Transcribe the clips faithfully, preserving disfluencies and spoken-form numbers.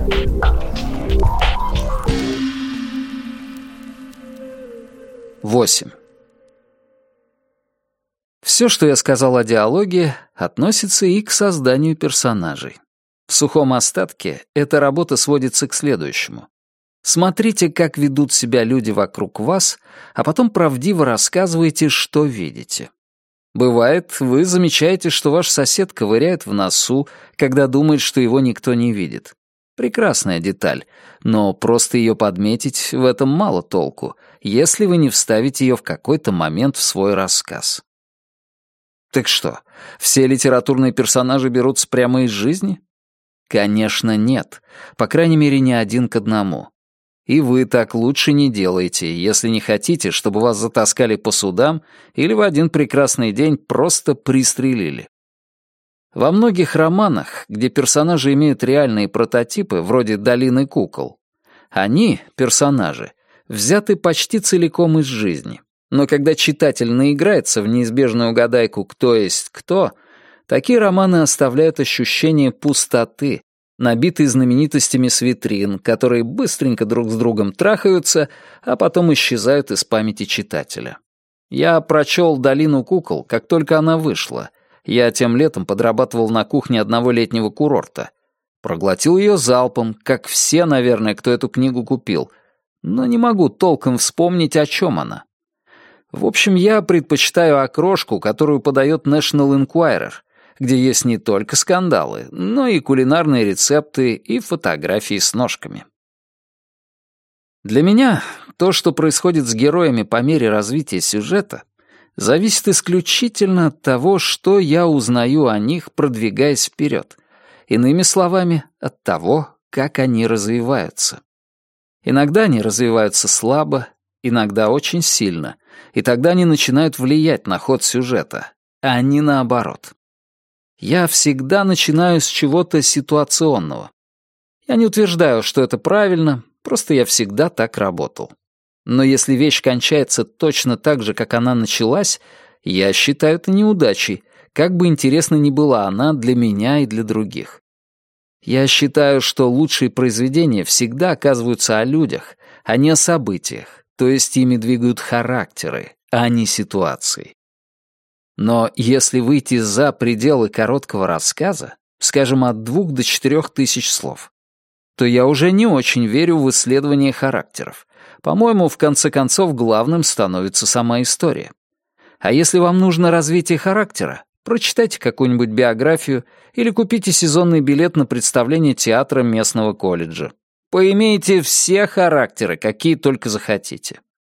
восемь. Все, что я сказал о диалоге, относится и к созданию персонажей. В сухом остатке эта работа сводится к следующему. Смотрите, как ведут себя люди вокруг вас, а потом правдиво рассказывайте, что видите. Бывает, вы замечаете, что ваш сосед ковыряет в носу, когда думает, что его никто не видит. Прекрасная деталь, но просто ее подметить в этом мало толку, если вы не вставите ее в какой-то момент в свой рассказ. Так что, все литературные персонажи берутся прямо из жизни? Конечно, нет. По крайней мере, не один к одному. И вы так лучше не делайте, если не хотите, чтобы вас затаскали по судам или в один прекрасный день просто пристрелили. Во многих романах, где персонажи имеют реальные прототипы, вроде «Долины кукол», они, персонажи, взяты почти целиком из жизни. Но когда читатель наиграется в неизбежную угадайку «кто есть кто», такие романы оставляют ощущение пустоты, набитые знаменитостями с витрин, которые быстренько друг с другом трахаются, а потом исчезают из памяти читателя. Я прочел «Долину кукол», как только она вышла. Я тем летом подрабатывал на кухне одного летнего курорта. Проглотил ее залпом, как все, наверное, кто эту книгу купил, но не могу толком вспомнить, о чем она. В общем, я предпочитаю окрошку, которую подает National Enquirer, где есть не только скандалы, но и кулинарные рецепты и фотографии с ножками. Для меня то, что происходит с героями по мере развития сюжета, зависит исключительно от того, что я узнаю о них, продвигаясь вперед. Иными словами, от того, как они развиваются. Иногда они развиваются слабо, иногда очень сильно, и тогда они начинают влиять на ход сюжета, а не наоборот. Я всегда начинаю с чего-то ситуационного. Я не утверждаю, что это правильно, просто я всегда так работал. Но если вещь кончается точно так же, как она началась, я считаю это неудачей, как бы интересна ни была она для меня и для других. Я считаю, что лучшие произведения всегда оказываются о людях, а не о событиях, то есть ими двигают характеры, а не ситуации. Но если выйти за пределы короткого рассказа, скажем, от двух до четырех тысяч слов, то я уже не очень верю в исследование характеров. По-моему, в конце концов, главным становится сама история. А если вам нужно развитие характера, прочитайте какую-нибудь биографию или купите сезонный билет на представление театра местного колледжа. Поимейте все характеры, какие только захотите.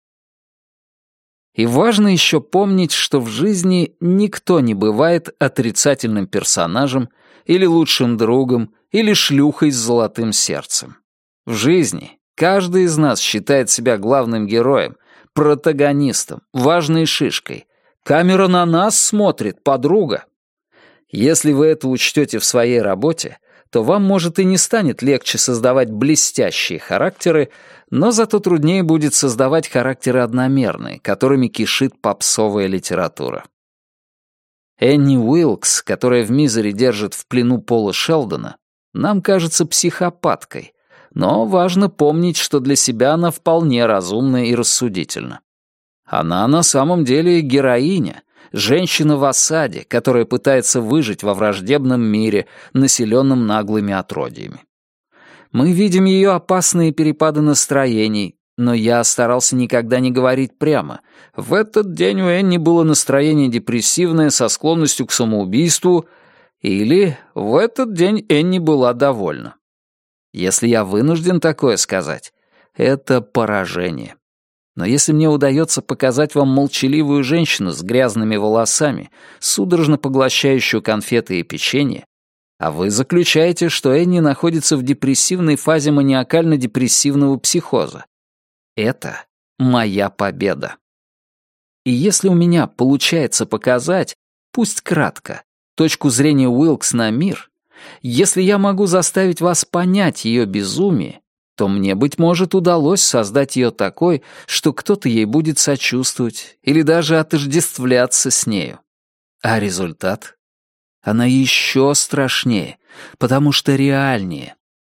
И важно еще помнить, что в жизни никто не бывает отрицательным персонажем или лучшим другом, или шлюхой с золотым сердцем. В жизни каждый из нас считает себя главным героем, протагонистом, важной шишкой. Камера на нас смотрит, подруга. Если вы это учтете в своей работе, то вам, может, и не станет легче создавать блестящие характеры, но зато труднее будет создавать характеры одномерные, которыми кишит попсовая литература. Энни Уилкс, которая в «Мизери» держит в плену Пола Шелдона, нам кажется психопаткой, но важно помнить, что для себя она вполне разумна и рассудительна. Она на самом деле героиня, женщина в осаде, которая пытается выжить во враждебном мире, населенном наглыми отродьями. Мы видим ее опасные перепады настроений, но я старался никогда не говорить прямо. В этот день у Энни было настроение депрессивное со склонностью к самоубийству, или в этот день Энни была довольна. Если я вынужден такое сказать, это поражение. Но если мне удается показать вам молчаливую женщину с грязными волосами, судорожно поглощающую конфеты и печенье, а вы заключаете, что Энни находится в депрессивной фазе маниакально-депрессивного психоза, это моя победа. И если у меня получается показать, пусть кратко, точку зрения Уилкс на мир, если я могу заставить вас понять ее безумие, то мне, быть может, удалось создать ее такой, что кто-то ей будет сочувствовать или даже отождествляться с нею. А результат? Она еще страшнее, потому что реальнее.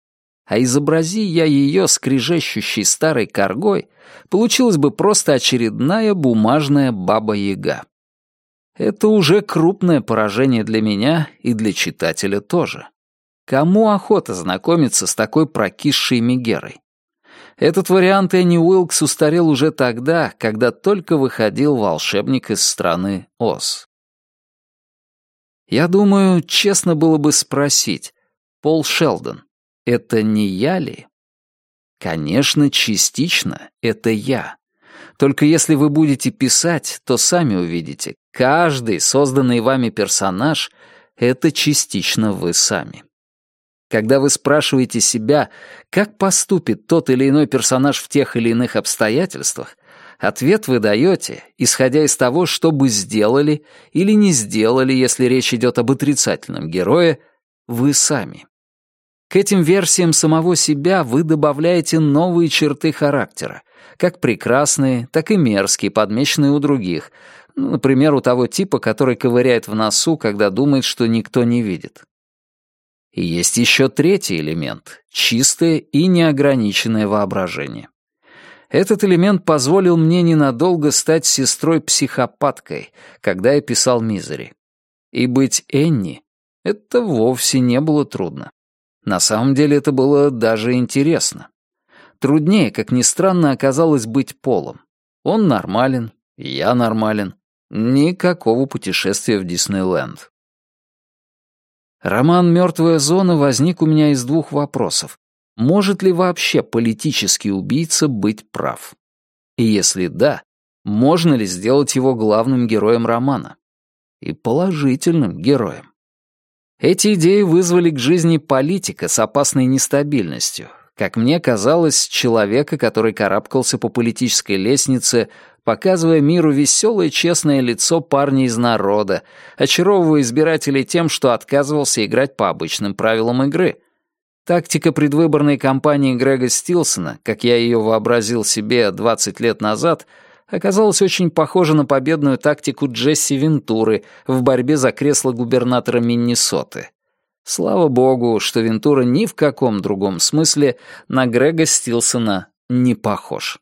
а изобрази я ее скрежещущей старой коргой, получилась бы просто очередная бумажная баба-яга. Это уже крупное поражение для меня и для читателя тоже. Кому охота знакомиться с такой прокисшей мегерой? Этот вариант Энни Уилкс устарел уже тогда, когда только выходил «Волшебник из страны Оз». Я думаю, честно было бы спросить, Пол Шелдон, это не я ли? Конечно, частично это я. Только если вы будете писать, то сами увидите, каждый созданный вами персонаж — это частично вы сами. Когда вы спрашиваете себя, как поступит тот или иной персонаж в тех или иных обстоятельствах, ответ вы даете, исходя из того, что бы сделали или не сделали, если речь идет об отрицательном герое, вы сами. К этим версиям самого себя вы добавляете новые черты характера, как прекрасные, так и мерзкие, подмеченные у других, ну, например, у того типа, который ковыряет в носу, когда думает, что никто не видит. И есть еще третий элемент — чистое и неограниченное воображение. Этот элемент позволил мне ненадолго стать сестрой-психопаткой, когда я писал «Мизери». И быть Энни — это вовсе не было трудно. На самом деле это было даже интересно. Труднее, как ни странно, оказалось быть Полом. Он нормален, я нормален. Никакого путешествия в Диснейленд. Роман «Мертвая зона» возник у меня из двух вопросов. Может ли вообще политический убийца быть прав? И если да, можно ли сделать его главным героем романа? И положительным героем. Эти идеи вызвали к жизни политика с опасной нестабильностью. Как мне казалось, человека, который карабкался по политической лестнице, показывая миру веселое честное лицо парня из народа, очаровывая избирателей тем, что отказывался играть по обычным правилам игры. Тактика предвыборной кампании Грега Стилсона, как я ее вообразил себе двадцать лет назад, оказалась очень похожа на победную тактику Джесси Вентуры в борьбе за кресло губернатора Миннесоты. Слава богу, что Вентура ни в каком другом смысле на Грега Стилсона не похож.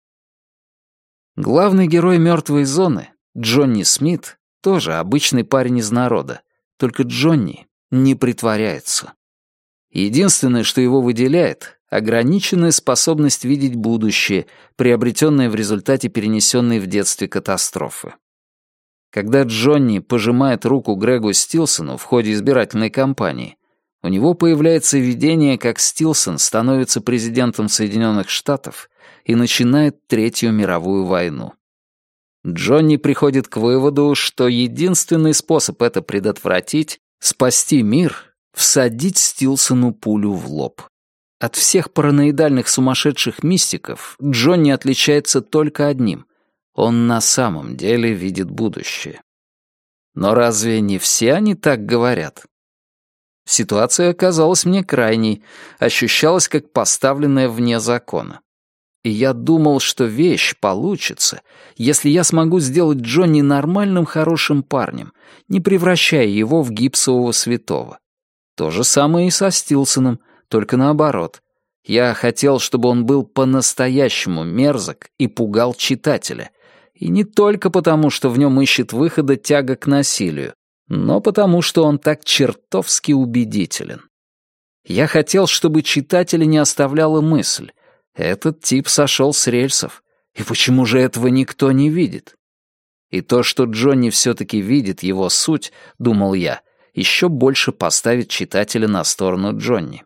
Главный герой «Мертвой зоны», Джонни Смит, тоже обычный парень из народа, только Джонни не притворяется. Единственное, что его выделяет — ограниченная способность видеть будущее, приобретенная в результате перенесенной в детстве катастрофы. Когда Джонни пожимает руку Грегу Стилсону в ходе избирательной кампании, у него появляется видение, как Стилсон становится президентом Соединенных Штатов и начинает Третью мировую войну. Джонни приходит к выводу, что единственный способ это предотвратить — спасти мир — всадить Стилсону пулю в лоб. От всех параноидальных сумасшедших мистиков Джонни отличается только одним — он на самом деле видит будущее. Но разве не все они так говорят? Ситуация оказалась мне крайней, ощущалась как поставленная вне закона. И я думал, что вещь получится, если я смогу сделать Джонни нормальным хорошим парнем, не превращая его в гипсового святого. То же самое и со Стилсоном, только наоборот. Я хотел, чтобы он был по-настоящему мерзок и пугал читателя. И не только потому, что в нем ищет выхода тяга к насилию, но потому, что он так чертовски убедителен. Я хотел, чтобы читателя не оставляла мысль: этот тип сошел с рельсов, и почему же этого никто не видит? И то, что Джонни все-таки видит его суть, думал я, еще больше поставит читателя на сторону Джонни.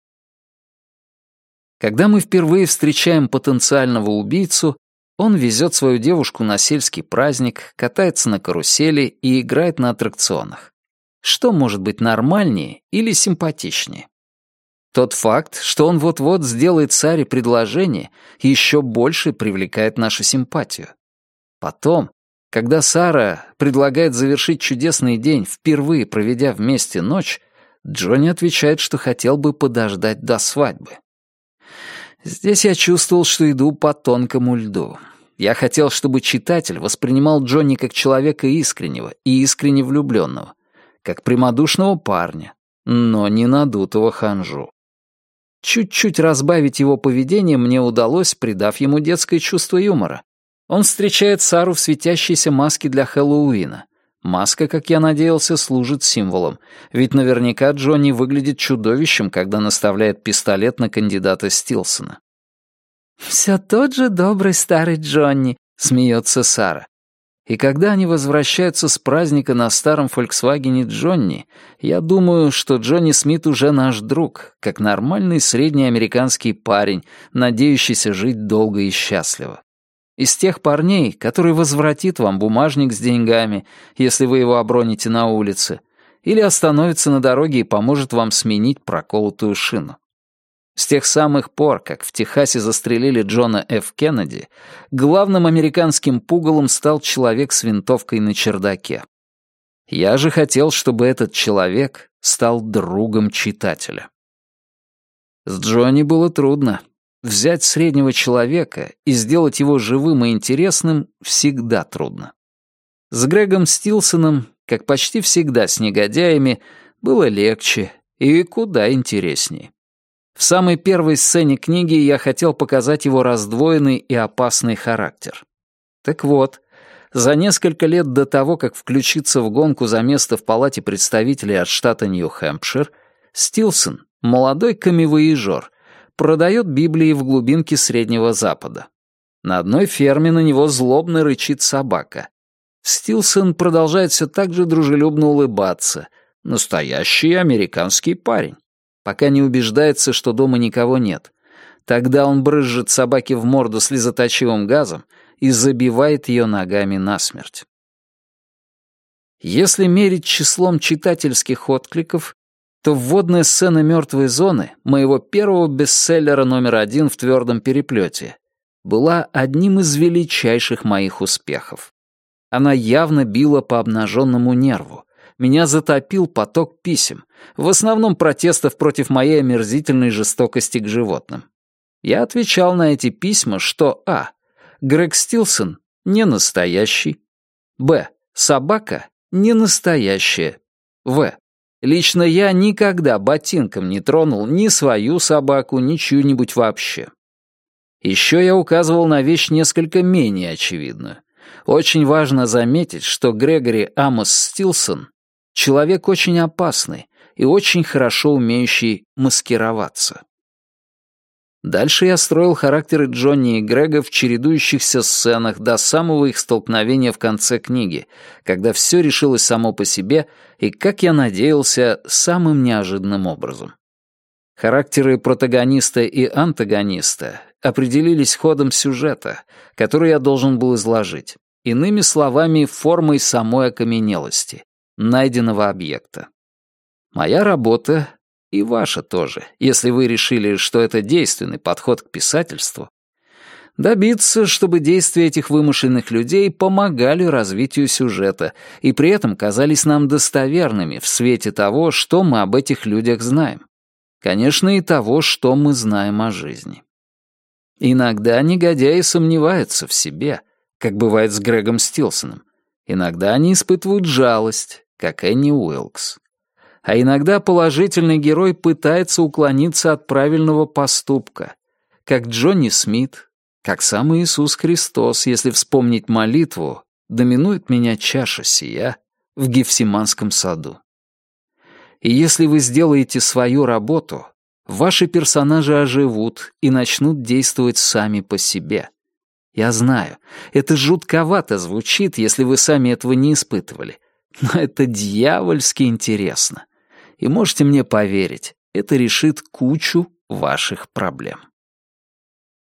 Когда мы впервые встречаем потенциального убийцу, он везет свою девушку на сельский праздник, катается на карусели и играет на аттракционах. Что может быть нормальнее или симпатичнее? Тот факт, что он вот-вот сделает Саре предложение, еще больше привлекает нашу симпатию. Потом, когда Сара предлагает завершить чудесный день, впервые проведя вместе ночь, Джонни отвечает, что хотел бы подождать до свадьбы. Здесь я чувствовал, что иду по тонкому льду. Я хотел, чтобы читатель воспринимал Джонни как человека искреннего и искренне влюбленного, как прямодушного парня, но не надутого ханжу. Чуть-чуть разбавить его поведение мне удалось, придав ему детское чувство юмора. Он встречает Сару в светящейся маске для Хэллоуина. Маска, как я надеялся, служит символом, ведь наверняка Джонни выглядит чудовищем, когда наставляет пистолет на кандидата Стилсона. «Все тот же добрый старый Джонни», — смеется Сара. И когда они возвращаются с праздника на старом «Фольксвагене» Джонни, я думаю, что Джонни Смит уже наш друг, как нормальный средний американский парень, надеющийся жить долго и счастливо. Из тех парней, который возвратит вам бумажник с деньгами, если вы его оброните на улице, или остановится на дороге и поможет вам сменить проколотую шину. С тех самых пор, как в Техасе застрелили Джона Ф. Кеннеди, главным американским пугалом стал человек с винтовкой на чердаке. Я же хотел, чтобы этот человек стал другом читателя. С Джонни было трудно. Взять среднего человека и сделать его живым и интересным всегда трудно. С Грегом Стилсоном, как почти всегда с негодяями, было легче и куда интереснее. В самой первой сцене книги я хотел показать его раздвоенный и опасный характер. Так вот, за несколько лет до того, как включиться в гонку за место в Палате представителей от штата Нью-Хэмпшир, Стилсон, молодой камевояжер, продает Библии в глубинке Среднего Запада. На одной ферме на него злобно рычит собака. Стилсон продолжает все так же дружелюбно улыбаться. Настоящий американский парень. Пока не убеждается, что дома никого нет. Тогда он брызжет собаке в морду слезоточивым газом и забивает ее ногами насмерть. Если мерить числом читательских откликов, то вводная сцена «Мертвой зоны» моего первого бестселлера номер один в твердом переплете была одним из величайших моих успехов. Она явно била по обнаженному нерву. Меня затопил поток писем, в основном протестов против моей омерзительной жестокости к животным. Я отвечал на эти письма, что а. Грег Стилсон не настоящий, б. Собака не настоящая, в. Лично я никогда ботинком не тронул ни свою собаку, ни чью-нибудь вообще. Еще я указывал на вещь несколько менее очевидную. Очень важно заметить, что Грегори Амос Стилсон — человек очень опасный и очень хорошо умеющий маскироваться. Дальше я строил характеры Джонни и Грега в чередующихся сценах до самого их столкновения в конце книги, когда все решилось само по себе и, как я надеялся, самым неожиданным образом. Характеры протагониста и антагониста определились ходом сюжета, который я должен был изложить, иными словами, формой самой окаменелости, найденного объекта. Моя работа, и ваша тоже, если вы решили, что это действенный подход к писательству, добиться, чтобы действия этих вымышленных людей помогали развитию сюжета и при этом казались нам достоверными в свете того, что мы об этих людях знаем. Конечно, и того, что мы знаем о жизни. Иногда негодяи сомневаются в себе, как бывает с Грегом Стилсоном. Иногда они испытывают жалость, как Энни Уилкс. А иногда положительный герой пытается уклониться от правильного поступка, как Джонни Смит, как сам Иисус Христос, если вспомнить молитву «Доминует меня чаша сия» в Гефсиманском саду. И если вы сделаете свою работу, ваши персонажи оживут и начнут действовать сами по себе. Я знаю, это жутковато звучит, если вы сами этого не испытывали, но это дьявольски интересно. И можете мне поверить, это решит кучу ваших проблем.